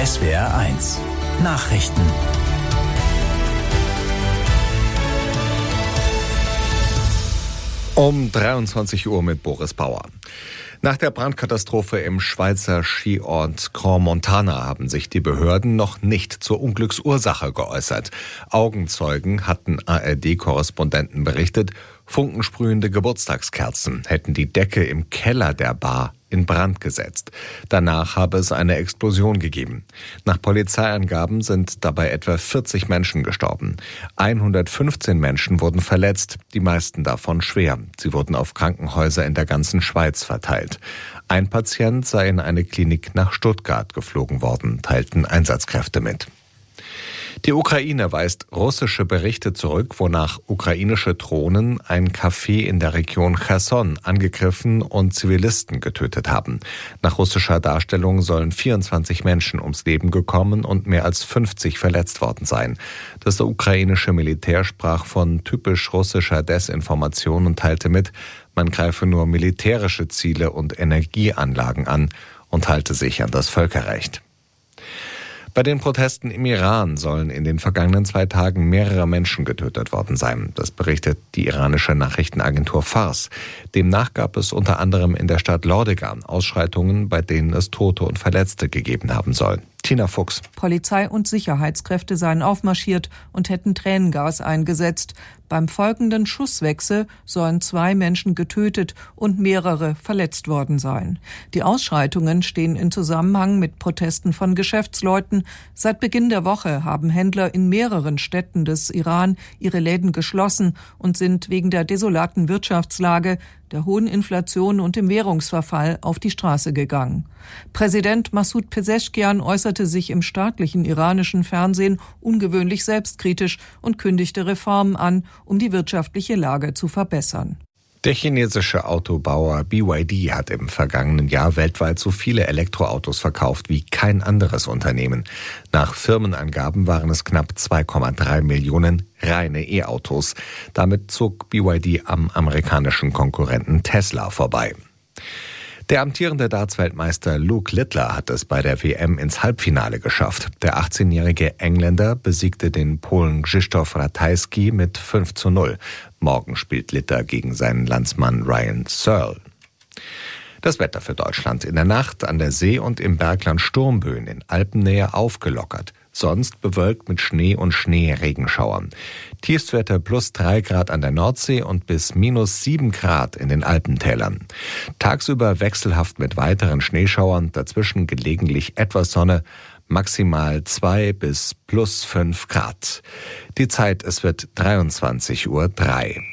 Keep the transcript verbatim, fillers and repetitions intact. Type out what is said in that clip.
S W R eins Nachrichten. Um dreiundzwanzig Uhr mit Boris Bauer. Nach der Brandkatastrophe im Schweizer Skiort Crans-Montana haben sich die Behörden noch nicht zur Unglücksursache geäußert. Augenzeugen hatten A R D-Korrespondenten berichtet, funkensprühende Geburtstagskerzen hätten die Decke im Keller der Bar in Brand gesetzt. Danach habe es eine Explosion gegeben. Nach Polizeiangaben sind dabei etwa vierzig Menschen gestorben. hundertfünfzehn Menschen wurden verletzt, die meisten davon schwer. Sie wurden auf Krankenhäuser in der ganzen Schweiz verteilt. Ein Patient sei in eine Klinik nach Stuttgart geflogen worden, teilten Einsatzkräfte mit. Die Ukraine weist russische Berichte zurück, wonach ukrainische Drohnen ein Café in der Region Cherson angegriffen und Zivilisten getötet haben. Nach russischer Darstellung sollen vierundzwanzig Menschen ums Leben gekommen und mehr als fünfzig verletzt worden sein. Das ukrainische Militär sprach von typisch russischer Desinformation und teilte mit, man greife nur militärische Ziele und Energieanlagen an und halte sich an das Völkerrecht. Bei den Protesten im Iran sollen in den vergangenen zwei Tagen mehrere Menschen getötet worden sein. Das berichtet die iranische Nachrichtenagentur Fars. Demnach gab es unter anderem in der Stadt Lordegan Ausschreitungen, bei denen es Tote und Verletzte gegeben haben soll. Tina Fuchs. Polizei und Sicherheitskräfte seien aufmarschiert und hätten Tränengas eingesetzt. Beim folgenden Schusswechsel sollen zwei Menschen getötet und mehrere verletzt worden sein. Die Ausschreitungen stehen in Zusammenhang mit Protesten von Geschäftsleuten. Seit Beginn der Woche haben Händler in mehreren Städten des Iran ihre Läden geschlossen und sind wegen der desolaten Wirtschaftslage, der hohen Inflation und dem Währungsverfall auf die Straße gegangen. Präsident Massoud Pezeshkian äußerte sich im staatlichen iranischen Fernsehen ungewöhnlich selbstkritisch und kündigte Reformen an, um die wirtschaftliche Lage zu verbessern. Der chinesische Autobauer B Y D hat im vergangenen Jahr weltweit so viele Elektroautos verkauft wie kein anderes Unternehmen. Nach Firmenangaben waren es knapp zwei Komma drei Millionen reine E-Autos. Damit zog B Y D am amerikanischen Konkurrenten Tesla vorbei. Der amtierende Darts-Weltmeister Luke Littler hat es bei der W M ins Halbfinale geschafft. Der achtzehnjährige Engländer besiegte den Polen Krzysztof Ratajski mit fünf zu null. Morgen spielt Littler gegen seinen Landsmann Ryan Searle. Das Wetter für Deutschland: in der Nacht an der See und im Bergland Sturmböen, in Alpennähe aufgelockert. Sonst bewölkt mit Schnee und Schneeregenschauern. Tiefstwerte plus drei Grad an der Nordsee und bis minus sieben Grad in den Alpentälern. Tagsüber wechselhaft mit weiteren Schneeschauern, dazwischen gelegentlich etwas Sonne, maximal zwei bis plus fünf Grad. Die Zeit, es wird dreiundzwanzig Uhr drei.